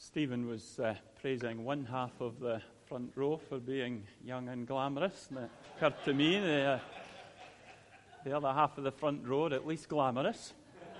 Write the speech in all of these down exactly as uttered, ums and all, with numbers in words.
Stephen was uh, praising one half of the front row for being young and glamorous, and it occurred to me the, uh, the other half of the front row are at least glamorous.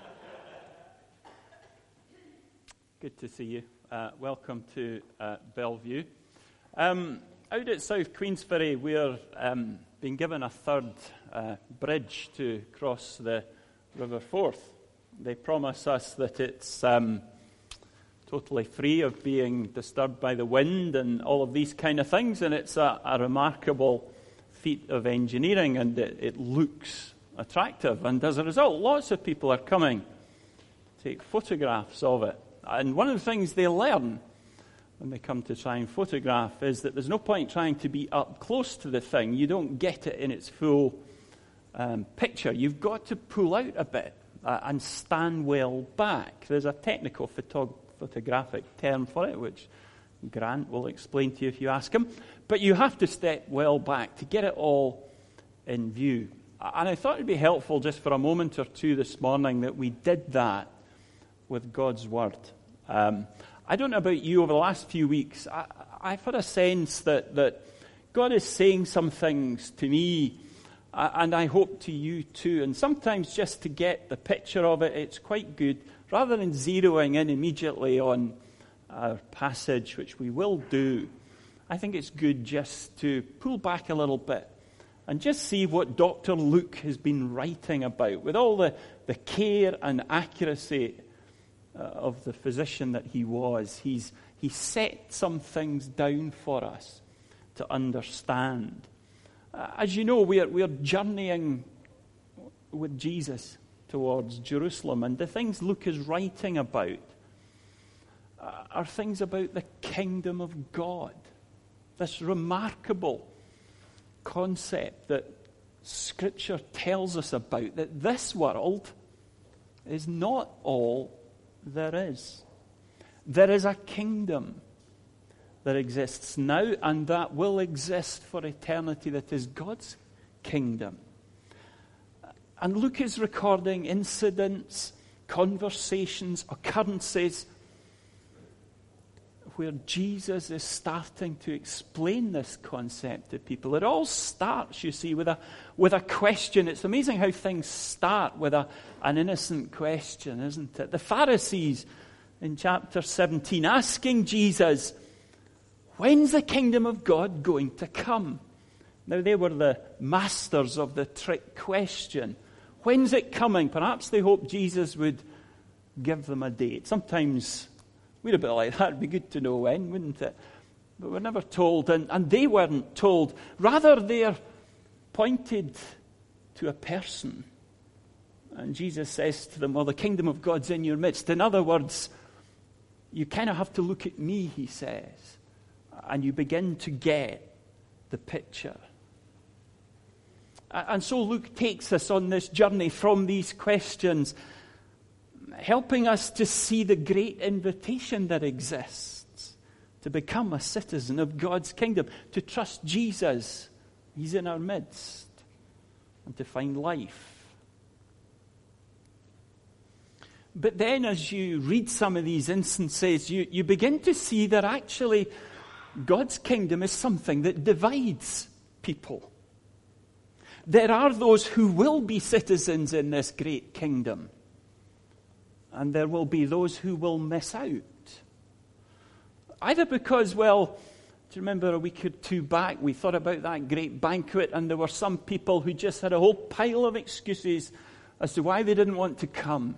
Good to see you. Uh, welcome to uh, Bellevue. Um, out at South Queensferry, we're um, being given a third uh, bridge to cross the River Forth. They promise us that it's um, totally free of being disturbed by the wind and all of these kind of things, and it's a, a remarkable feat of engineering, and it, it looks attractive. And as a result, lots of people are coming to take photographs of it. And one of the things they learn when they come to try and photograph is that there's no point trying to be up close to the thing. You don't get it in its full um, picture. You've got to pull out a bit uh, and stand well back. There's a technical photog- photographic term for it, which Grant will explain to you if you ask him. But you have to step well back to get it all in view. And I thought it would be helpful just for a moment or two this morning that we did that with God's Word. Um, I don't know about you, over the last few weeks, I, I've had a sense that, that God is saying some things to me, uh, and I hope to you too. And sometimes just to get the picture of it, it's quite good, rather than zeroing in immediately on our passage, which we will do. I think it's good just to pull back a little bit and just see what Doctor Luke has been writing about, with all the, the care and accuracy of the physician that he was. He's he set some things down for us to understand. Uh, as you know, we are we are journeying with Jesus towards Jerusalem, and the things Luke is writing about uh, are things about the kingdom of God. This remarkable concept that Scripture tells us about, that this world is not all there is. There is a kingdom that exists now and that will exist for eternity, that is God's kingdom. And Luke is recording incidents, conversations, occurrences where Jesus is starting to explain this concept to people. It all starts, you see, with a with a question. It's amazing how things start with a an innocent question, isn't it? The Pharisees in chapter seventeen asking Jesus, when's the kingdom of God going to come? Now, they were the masters of the trick question. When's it coming? Perhaps they hoped Jesus would give them a date. Sometimes we're a bit like that. It'd be good to know when, wouldn't it? But we're never told, and, and they weren't told. Rather, they're pointed to a person. And Jesus says to them, well, the kingdom of God's in your midst. In other words, you kind of have to look at me, he says, and you begin to get the picture. And so Luke takes us on this journey from these questions, helping us to see the great invitation that exists to become a citizen of God's kingdom, to trust Jesus, he's in our midst, and to find life. But then as you read some of these instances, you, you begin to see that actually God's kingdom is something that divides people. There are those who will be citizens in this great kingdom, and there will be those who will miss out. Either because, well, do you remember a week or two back, we thought about that great banquet, and there were some people who just had a whole pile of excuses as to why they didn't want to come.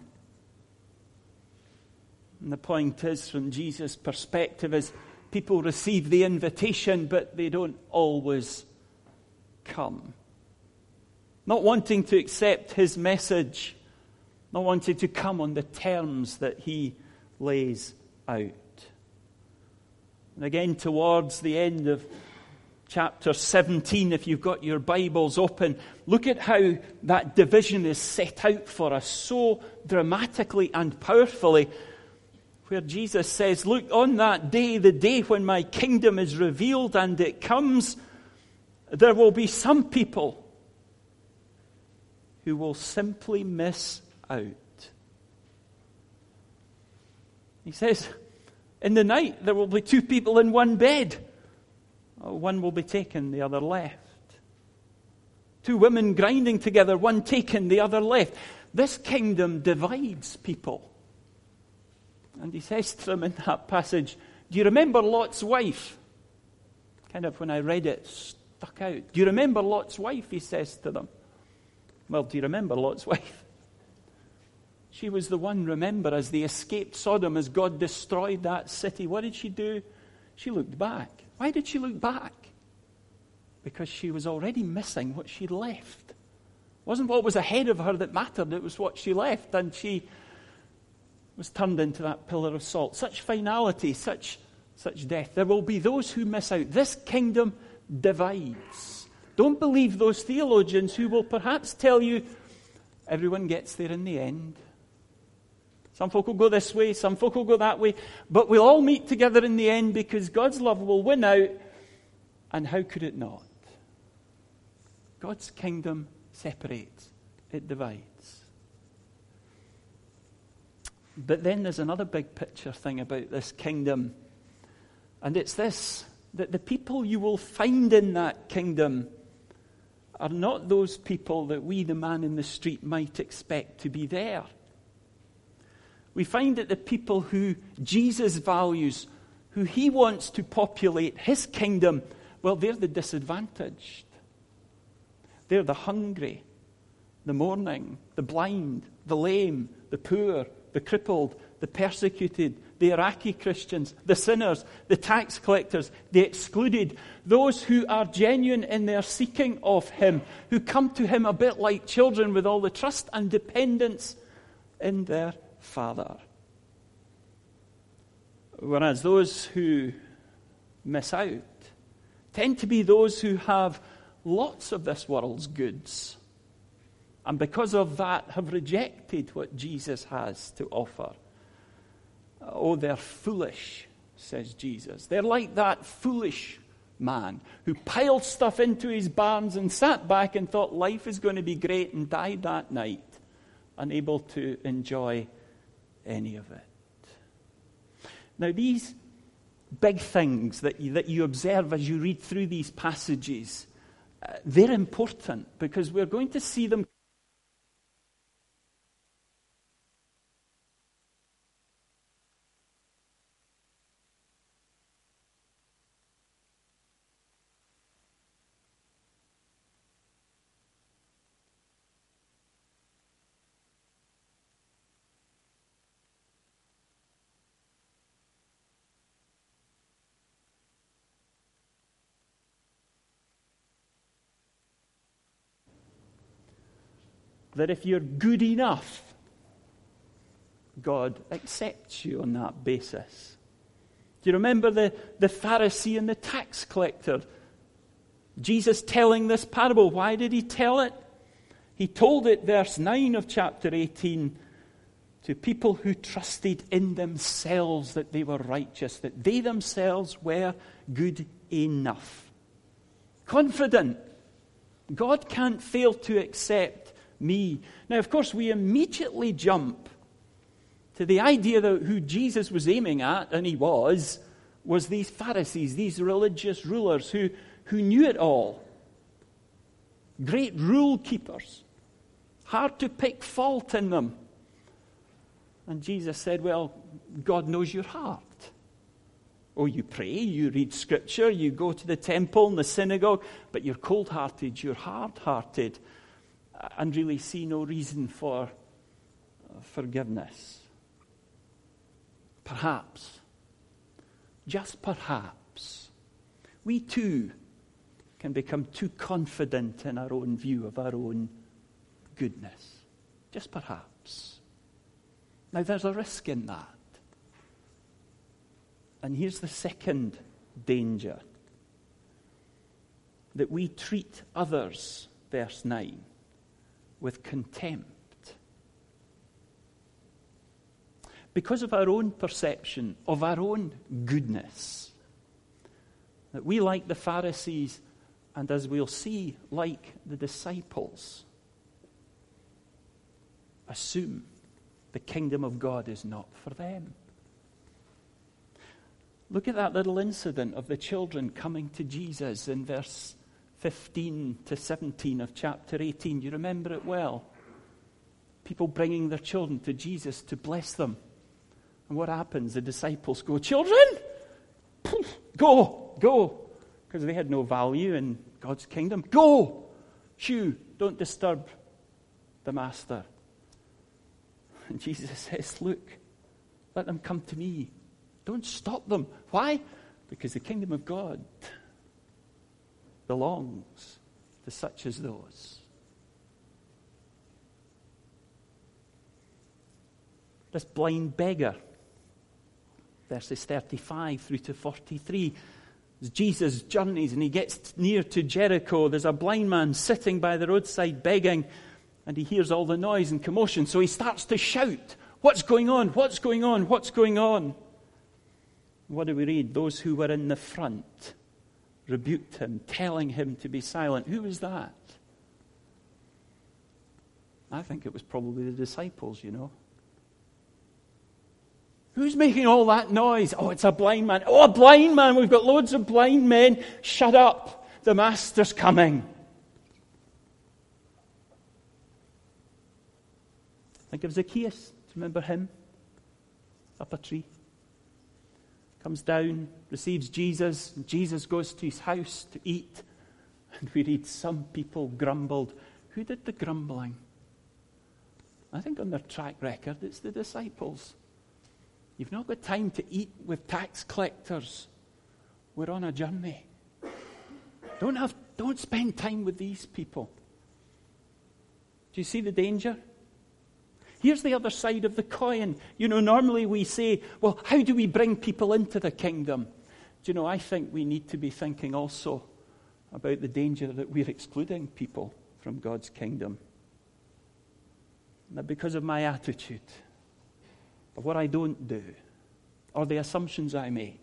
And the point is, from Jesus' perspective, is people receive the invitation, but they don't always come. Not wanting to accept his message, not wanting to come on the terms that he lays out. And again, towards the end of chapter seventeen, if you've got your Bibles open, look at how that division is set out for us so dramatically and powerfully, where Jesus says, look, on that day, the day when my kingdom is revealed and it comes, there will be some people who will simply miss out. He says, In the night, there will be two people in one bed. One will be taken, the other left. Two women grinding together, one taken, the other left. This kingdom divides people. And he says to them in that passage, do you remember Lot's wife? Kind of when I read it, stuck out. Do you remember Lot's wife, he says to them. Well, do you remember Lot's wife? She was the one, remember, as they escaped Sodom, as God destroyed that city. What did she do? She looked back. Why did she look back? Because she was already missing what she'd left. It wasn't what was ahead of her that mattered, it was what she left. And she was turned into that pillar of salt. Such finality, such, such death. There will be those who miss out. This kingdom divides. Don't believe those theologians who will perhaps tell you everyone gets there in the end. Some folk will go this way, some folk will go that way, but we'll all meet together in the end because God's love will win out. And how could it not? God's kingdom separates, it divides. But then there's another big picture thing about this kingdom, and it's this, that the people you will find in that kingdom are not those people that we, the man in the street, might expect to be there. We find that the people who Jesus values, who he wants to populate his kingdom, well, they're the disadvantaged. They're the hungry, the mourning, the blind, the lame, the poor, the crippled, the persecuted, the Iraqi Christians, the sinners, the tax collectors, the excluded, those who are genuine in their seeking of him, who come to him a bit like children with all the trust and dependence in their Father. Whereas those who miss out tend to be those who have lots of this world's goods, and because of that have rejected what Jesus has to offer. Oh, they're foolish, says Jesus. They're like that foolish man who piled stuff into his barns and sat back and thought life is going to be great and died that night, unable to enjoy any of it. Now, these big things that you, that you observe as you read through these passages, uh, they're important because we're going to see them. That if you're good enough, God accepts you on that basis. Do you remember the, the Pharisee and the tax collector? Jesus telling this parable. Why did he tell it? He told it, verse nine of chapter eighteen, to people who trusted in themselves that they were righteous, that they themselves were good enough. Confident. God can't fail to accept me. Now, of course, we immediately jump to the idea that who Jesus was aiming at, and he was, was these Pharisees, these religious rulers who, who knew it all. Great rule keepers. Hard to pick fault in them. And Jesus said, well, God knows your heart. Oh, you pray, you read scripture, you go to the temple and the synagogue, but you're cold-hearted, you're hard-hearted, and really see no reason for forgiveness. Perhaps, just perhaps, we too can become too confident in our own view of our own goodness. Just perhaps. Now, there's a risk in that. And here's the second danger. That we treat others, verse nine, with contempt. Because of our own perception of our own goodness. That we, like the Pharisees, and as we'll see, like the disciples, assume the kingdom of God is not for them. Look at that little incident of the children coming to Jesus in verse fifteen to seventeen of chapter eighteen. You remember it well. People bringing their children to Jesus to bless them. And what happens? The disciples go, "Children, go, go." Because they had no value in God's kingdom. Go, shoo, don't disturb the master. And Jesus says, "Look, let them come to me. Don't stop them." Why? Because the kingdom of God belongs to such as those. This blind beggar, verses thirty-five through to forty-three, as Jesus journeys and he gets near to Jericho, there's a blind man sitting by the roadside begging, and he hears all the noise and commotion, so he starts to shout, "What's going on? What's going on? What's going on?" What do we read? Those who were in the front rebuked him, telling him to be silent. Who was that? I think it was probably the disciples, you know. Who's making all that noise? Oh, it's a blind man. Oh, a blind man. We've got loads of blind men. Shut up. The master's coming. Think of Zacchaeus. Do you remember him? Up a tree. Comes down, receives Jesus. And Jesus goes to his house to eat. And we read some people grumbled. Who did the grumbling? I think on their track record, it's the disciples. You've not got time to eat with tax collectors. We're on a journey. Don't have, don't spend time with these people. Do you see the danger? Here's the other side of the coin. You know, normally we say, well, how do we bring people into the kingdom? Do you know, I think we need to be thinking also about the danger that we're excluding people from God's kingdom. That because of my attitude, or what I don't do, or the assumptions I make,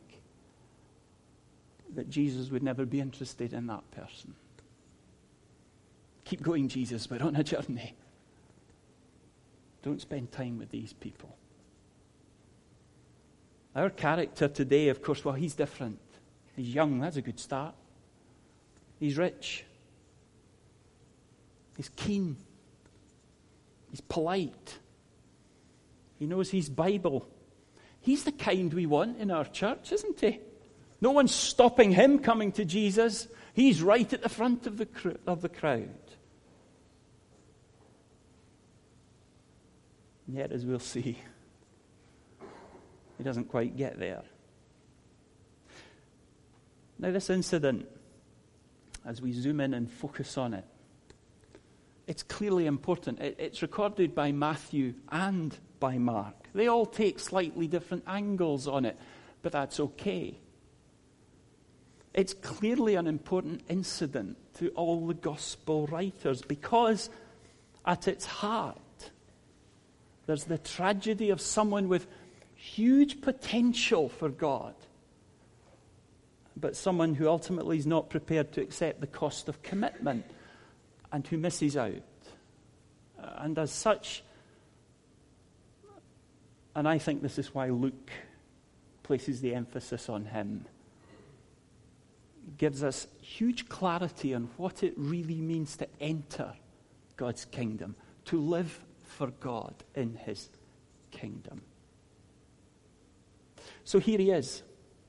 that Jesus would never be interested in that person. Keep going, Jesus. We're on a journey. Don't spend time with these people. Our character today, of course, well, he's different. He's young. That's a good start. He's rich. He's keen. He's polite. He knows his Bible. He's the kind we want in our church, isn't he? No one's stopping him coming to Jesus. He's right at the front of the cr- of the crowd. And yet, as we'll see, he doesn't quite get there. Now, this incident, as we zoom in and focus on it, it's clearly important. It, it's recorded by Matthew and by Mark. They all take slightly different angles on it, but that's okay. It's clearly an important incident to all the gospel writers because at its heart, there's the tragedy of someone with huge potential for God, but someone who ultimately is not prepared to accept the cost of commitment and who misses out. And as such, and I think this is why Luke places the emphasis on him, gives us huge clarity on what it really means to enter God's kingdom, to live for God in his kingdom. So here he is,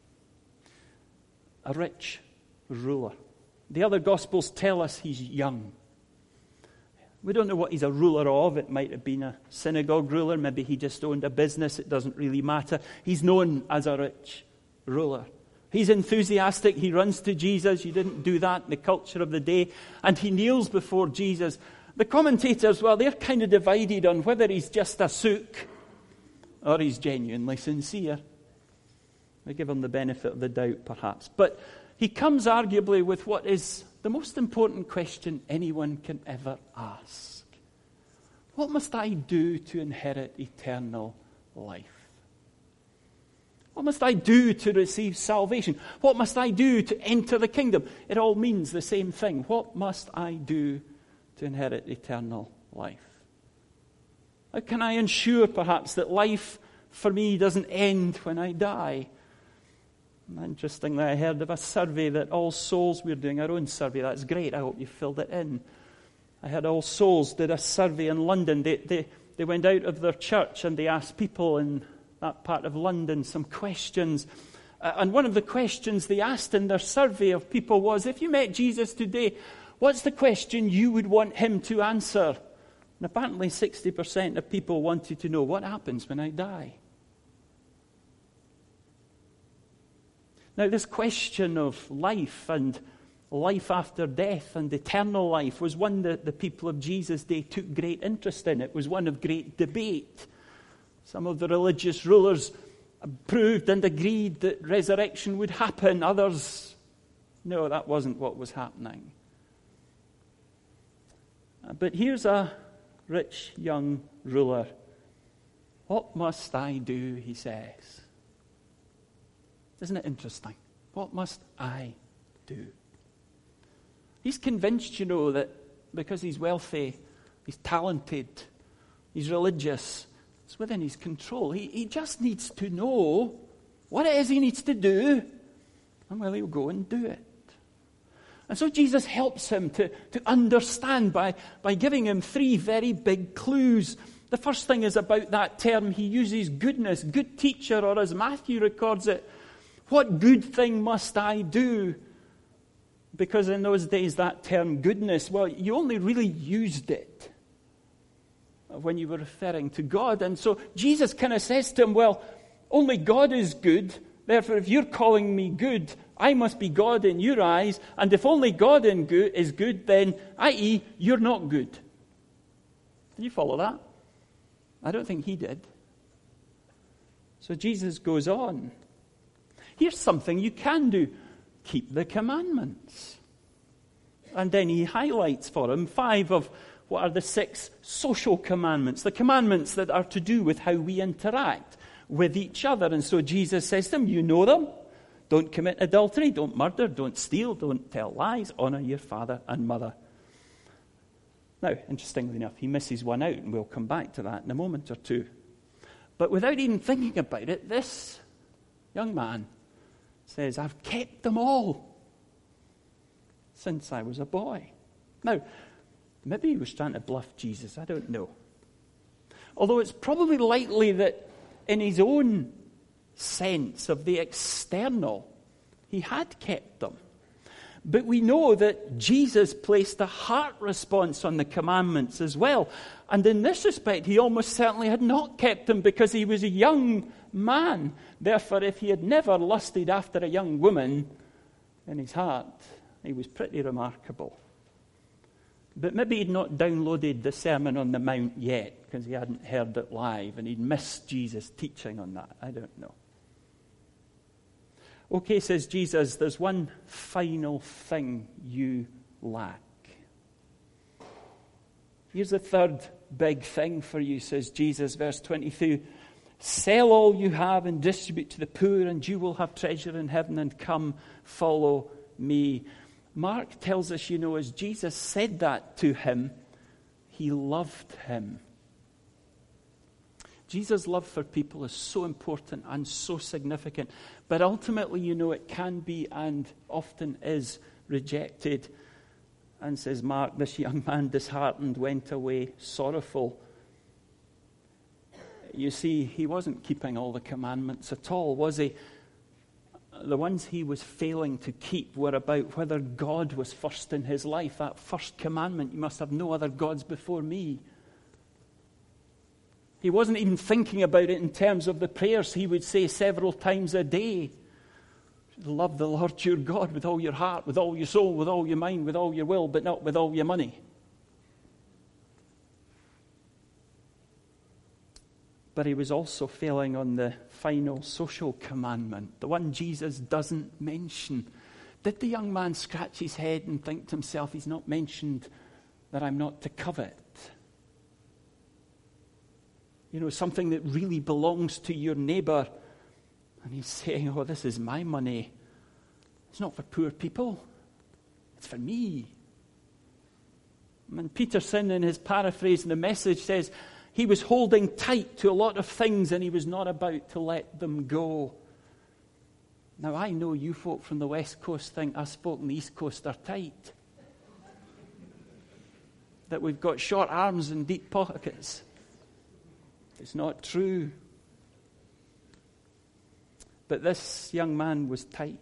a rich ruler. The other Gospels tell us he's young. We don't know what he's a ruler of. It might have been a synagogue ruler. Maybe he just owned a business. It doesn't really matter. He's known as a rich ruler. He's enthusiastic. He runs to Jesus. You didn't do that in the culture of the day. And he kneels before Jesus. The commentators, well, they're kind of divided on whether he's just a sook or he's genuinely sincere. They give him the benefit of the doubt, perhaps. But he comes arguably with what is the most important question anyone can ever ask. What must I do to inherit eternal life? What must I do to receive salvation? What must I do to enter the kingdom? It all means the same thing. What must I do to inherit eternal life? How can I ensure, perhaps, that life for me doesn't end when I die? Interestingly, I heard of a survey that All Souls, we're doing our own survey. That's great. I hope you filled it in. I heard All Souls did a survey in London. They, they, they went out of their church and they asked people in that part of London some questions. Uh, and one of the questions they asked in their survey of people was, if you met Jesus today, what's the question you would want him to answer? And apparently sixty percent of people wanted to know, what happens when I die? Now, this question of life and life after death and eternal life was one that the people of Jesus' day took great interest in. It was one of great debate. Some of the religious rulers approved and agreed that resurrection would happen. Others, no, that wasn't what was happening. But here's a rich young ruler. What must I do, he says. Isn't it interesting? What must I do? He's convinced, you know, that because he's wealthy, he's talented, he's religious, it's within his control. He, he just needs to know what it is he needs to do, and well, he'll go and do it. And so Jesus helps him to, to understand by, by giving him three very big clues. The first thing is about that term he uses, goodness, good teacher, or as Matthew records it, what good thing must I do? Because in those days that term goodness, well, you only really used it when you were referring to God. And so Jesus kind of says to him, well, only God is good. Therefore, if you're calling me good, I must be God in your eyes. And if only God in good is good, then, that is, you're not good. Did you follow that? I don't think he did. So Jesus goes on. Here's something you can do. Keep the commandments. And then he highlights for him five of what are the six social commandments, the commandments that are to do with how we interact with each other. And so Jesus says to them, you know them. Don't commit adultery, don't murder, don't steal, don't tell lies, honor your father and mother. Now, interestingly enough, he misses one out, and we'll come back to that in a moment or two. But without even thinking about it, this young man says, I've kept them all since I was a boy. Now, maybe he was trying to bluff Jesus, I don't know. Although it's probably likely that in his own sense of the external, he had kept them. But we know that Jesus placed a heart response on the commandments as well. And in this respect, he almost certainly had not kept them because he was a young man. Therefore, if he had never lusted after a young woman in his heart, he was pretty remarkable. But maybe he'd not downloaded the Sermon on the Mount yet because he hadn't heard it live and he'd missed Jesus' teaching on that. I don't know. Okay, says Jesus, there's one final thing you lack. Here's the third big thing for you, says Jesus, verse twenty-two. Sell all you have and distribute to the poor, and you will have treasure in heaven, and come, follow me. Mark tells us, you know, as Jesus said that to him, he loved him. Jesus' love for people is so important and so significant. But ultimately, you know, it can be and often is rejected. And says Mark, this young man disheartened went away sorrowful. You see, he wasn't keeping all the commandments at all, was he? The ones he was failing to keep were about whether God was first in his life. That first commandment, you must have no other gods before me. He wasn't even thinking about it in terms of the prayers he would say several times a day. Love the Lord your God with all your heart, with all your soul, with all your mind, with all your will, but not with all your money. But he was also failing on the final social commandment, the one Jesus doesn't mention. Did the young man scratch his head and think to himself, he's not mentioned that I'm not to covet? You know, something that really belongs to your neighbor. And he's saying, oh, this is my money. It's not for poor people. It's for me. And Peterson, in his paraphrase in the Message, says he was holding tight to a lot of things and he was not about to let them go. Now, I know you folk from the West Coast think us folk on the East Coast are tight. That we've got short arms and deep pockets. It's not true. But this young man was tight.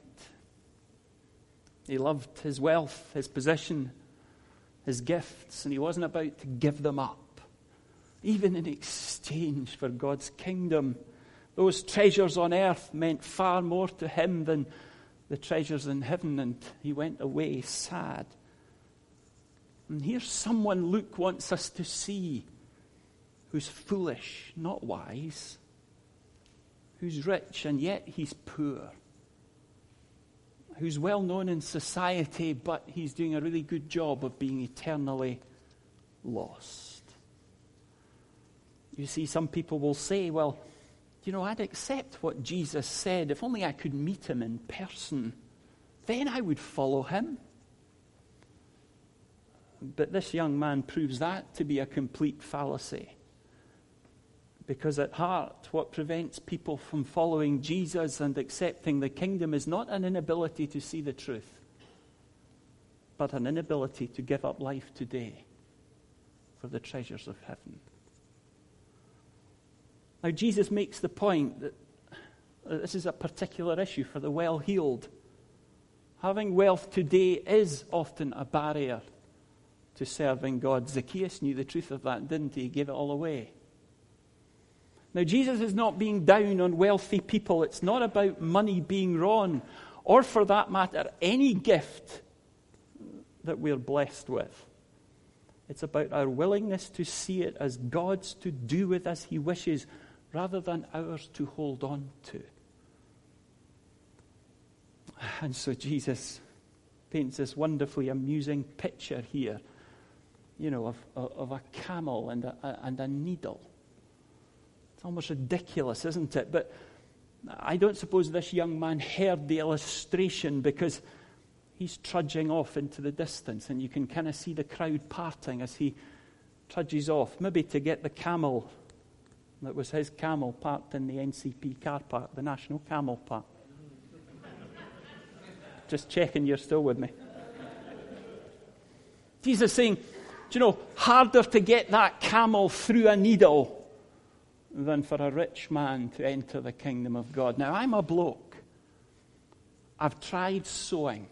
He loved his wealth, his position, his gifts, and he wasn't about to give them up, even in exchange for God's kingdom. Those treasures on earth meant far more to him than the treasures in heaven, and he went away sad. And here's someone Luke wants us to see who's foolish, not wise, who's rich and yet he's poor, who's well known in society, but he's doing a really good job of being eternally lost. You see, some people will say, well, you know, I'd accept what Jesus said if only I could meet him in person. Then I would follow him. But this young man proves that to be a complete fallacy. Because at heart, what prevents people from following Jesus and accepting the kingdom is not an inability to see the truth, but an inability to give up life today for the treasures of heaven. Now, Jesus makes the point that this is a particular issue for the well-heeled. Having wealth today is often a barrier to serving God. Zacchaeus knew the truth of that, didn't he? He gave it all away. Now, Jesus is not being down on wealthy people. It's not about money being wrong, or for that matter, any gift that we're blessed with. It's about our willingness to see it as God's to do with as he wishes, rather than ours to hold on to. And so Jesus paints this wonderfully amusing picture here, you know, of, of a camel and a, and a needle. It's almost ridiculous, isn't it? But I don't suppose this young man heard the illustration, because he's trudging off into the distance, and you can kind of see the crowd parting as he trudges off, maybe to get the camel that was his camel parked in the N C P car park, the National Camel Park. Just checking you're still with me. Jesus is saying, do you know, harder to get that camel through a needle than for a rich man to enter the kingdom of God. Now, I'm a bloke. I've tried sewing.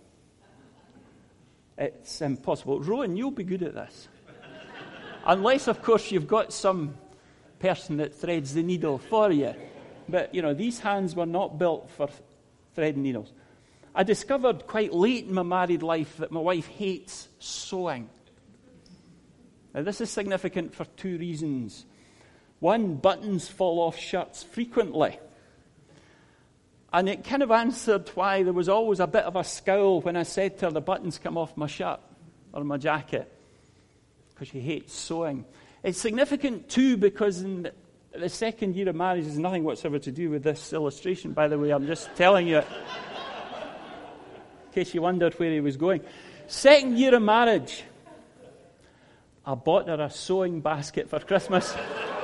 It's impossible. Rowan, you'll be good at this. Unless, of course, you've got some person that threads the needle for you. But, you know, these hands were not built for threading needles. I discovered quite late in my married life that my wife hates sewing. Now, this is significant for two reasons. One, buttons fall off shirts frequently. And it kind of answered why there was always a bit of a scowl when I said to her, the buttons come off my shirt or my jacket, because she hates sewing. It's significant, too, because in the second year of marriage, there's nothing whatsoever to do with this illustration, by the way. I'm just telling you, in case you wondered where he was going. Second year of marriage, I bought her a sewing basket for Christmas.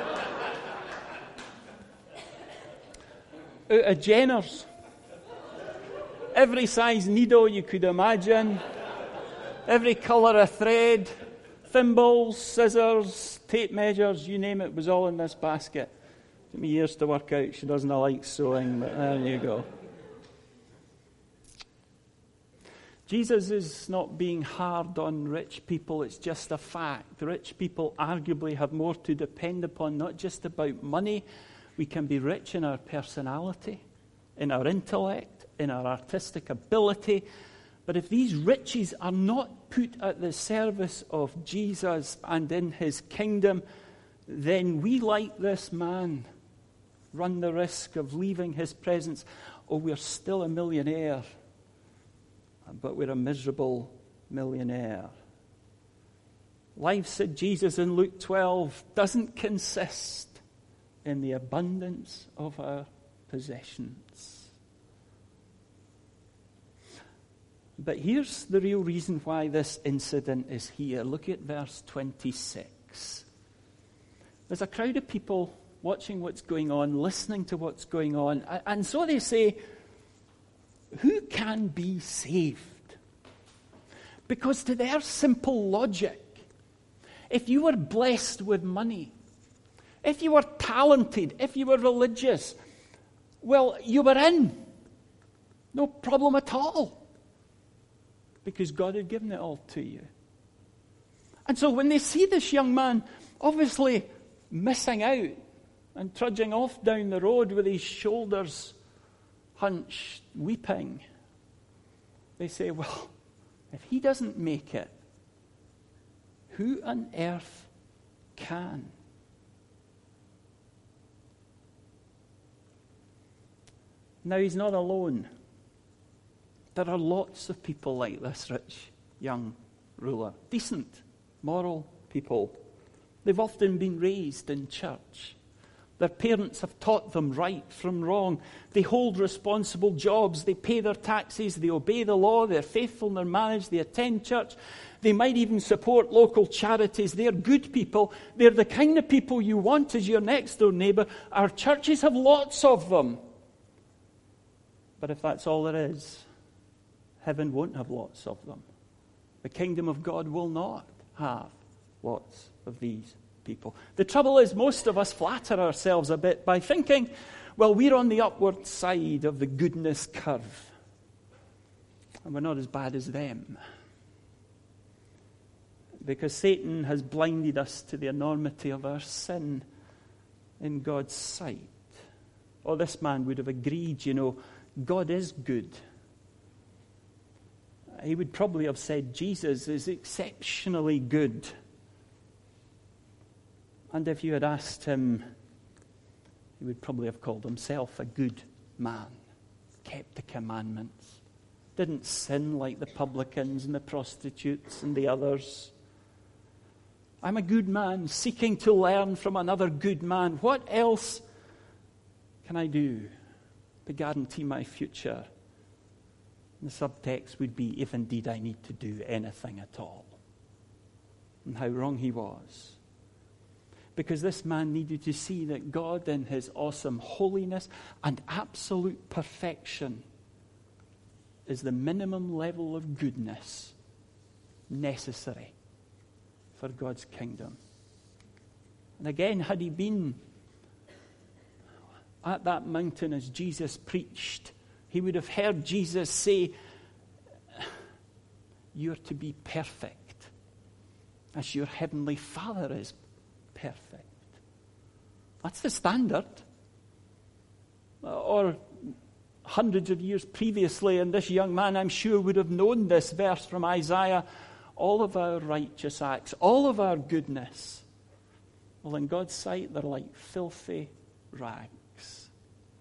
Out of Jenner's. Every size needle you could imagine. Every colour of thread. Thimbles, scissors, tape measures, you name it, was all in this basket. It took me years to work out she doesn't like sewing, but there you go. Jesus is not being hard on rich people, it's just a fact. Rich people arguably have more to depend upon, not just about money. We can be rich in our personality, in our intellect, in our artistic ability. But if these riches are not put at the service of Jesus and in his kingdom, then we, like this man, run the risk of leaving his presence. Oh, we're still a millionaire, but we're a miserable millionaire. Life, said Jesus in Luke twelve, doesn't consist in the abundance of our possessions. But here's the real reason why this incident is here. Look at verse twenty-six. There's a crowd of people watching what's going on, listening to what's going on, and so they say, who can be saved? Because to their simple logic, if you were blessed with money, if you were talented, if you were religious, well, you were in. No problem at all. Because God had given it all to you. And so when they see this young man obviously missing out and trudging off down the road with his shoulders hunched, weeping, they say, well, if he doesn't make it, who on earth can? Now, he's not alone. There are lots of people like this rich young ruler. Decent, moral people. They've often been raised in church. Their parents have taught them right from wrong. They hold responsible jobs. They pay their taxes. They obey the law. They're faithful in their marriage. They attend church. They might even support local charities. They're good people. They're the kind of people you want as your next door neighbour. Our churches have lots of them. But if that's all there is, heaven won't have lots of them. The kingdom of God will not have lots of these people. The trouble is, most of us flatter ourselves a bit by thinking, well, we're on the upward side of the goodness curve. And we're not as bad as them. Because Satan has blinded us to the enormity of our sin in God's sight. Oh, this man would have agreed, you know, God is good. He would probably have said Jesus is exceptionally good. And if you had asked him, he would probably have called himself a good man. Kept the commandments. Didn't sin like the publicans and the prostitutes and the others. I'm a good man seeking to learn from another good man. What else can I do to guarantee my future? And the subtext would be, if indeed I need to do anything at all. And how wrong he was. Because this man needed to see that God in his awesome holiness and absolute perfection is the minimum level of goodness necessary for God's kingdom. And again, had he been at that mountain as Jesus preached, he would have heard Jesus say, you're to be perfect as your heavenly Father is perfect. That's the standard. Or hundreds of years previously, and this young man, I'm sure, would have known this verse from Isaiah, all of our righteous acts, all of our goodness, well, in God's sight, they're like filthy rags.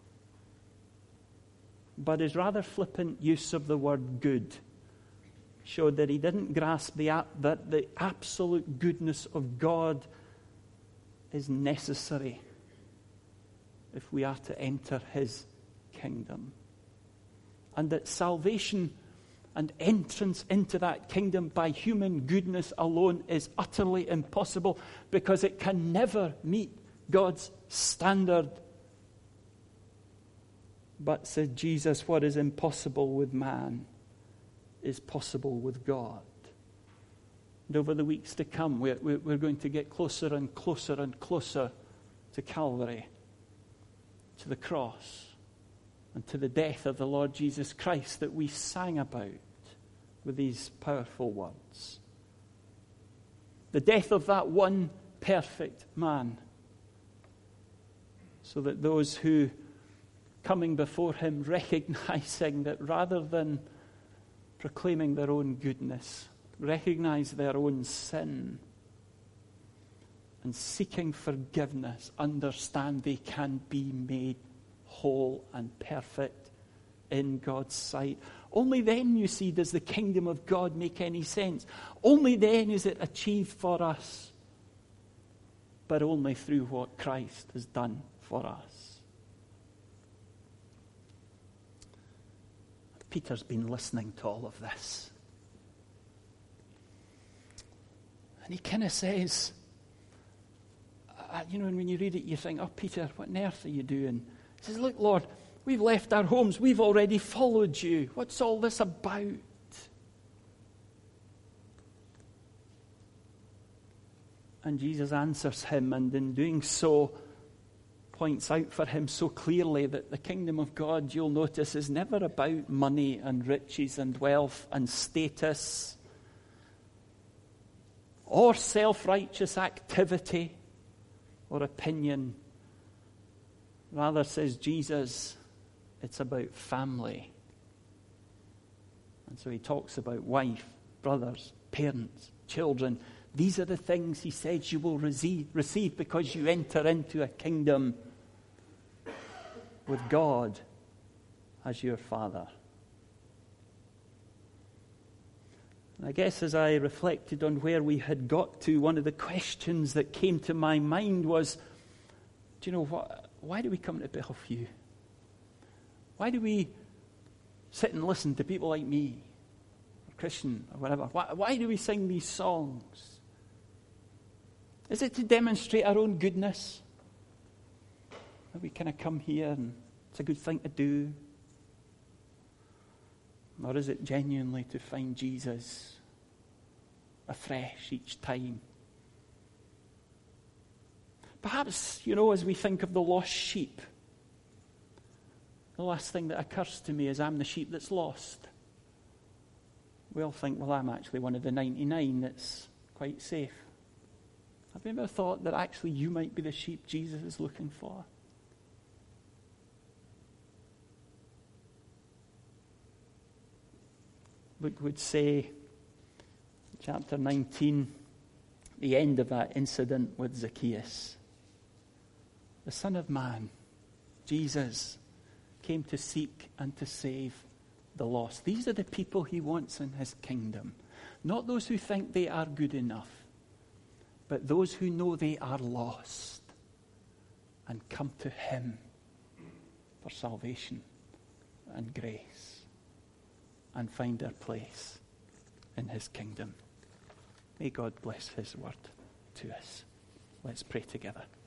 But his rather flippant use of the word good showed that he didn't grasp the, that the absolute goodness of God is necessary if we are to enter his kingdom. And that salvation and entrance into that kingdom by human goodness alone is utterly impossible, because it can never meet God's standard. But, said Jesus, what is impossible with man is possible with God. And over the weeks to come, we're, we're going to get closer and closer and closer to Calvary, to the cross, and to the death of the Lord Jesus Christ that we sang about with these powerful words. The death of that one perfect man, so that those who, coming before him, recognizing that rather than proclaiming their own goodness, recognize their own sin, and seeking forgiveness, understand they can be made whole and perfect in God's sight. Only then, you see, does the kingdom of God make any sense. Only then is it achieved for us, but only through what Christ has done for us. Peter's been listening to all of this. And he kind of says, uh, you know, and when you read it, you think, oh, Peter, what on earth are you doing? He says, look, Lord, We've left our homes. We've already followed you. What's all this about? And Jesus answers him, and in doing so, points out for him so clearly that the kingdom of God, you'll notice, is never about money and riches and wealth and status or self-righteous activity or opinion. Rather, says Jesus, it's about family. And so he talks about wife, brothers, parents, children. These are the things, he says, you will receive, receive because you enter into a kingdom with God as your Father. And I guess as I reflected on where we had got to, one of the questions that came to my mind was, do you know what? Why do we come to Bellevue? Why do we sit and listen to people like me, or Christian, or whatever? Why, why do we sing these songs? Is it to demonstrate our own goodness? That we kind of come here and it's a good thing to do? Or is it genuinely to find Jesus afresh each time? Perhaps, you know, as we think of the lost sheep, the last thing that occurs to me is I'm the sheep that's lost. We all think, well, I'm actually one of the ninety-nine that's quite safe. Have you ever thought that actually you might be the sheep Jesus is looking for? Luke would say, chapter nineteen, the end of that incident with Zacchaeus. The Son of Man, Jesus, came to seek and to save the lost. These are the people he wants in his kingdom. Not those who think they are good enough, but those who know they are lost and come to him for salvation and grace and find their place in his kingdom. May God bless his word to us. Let's pray together.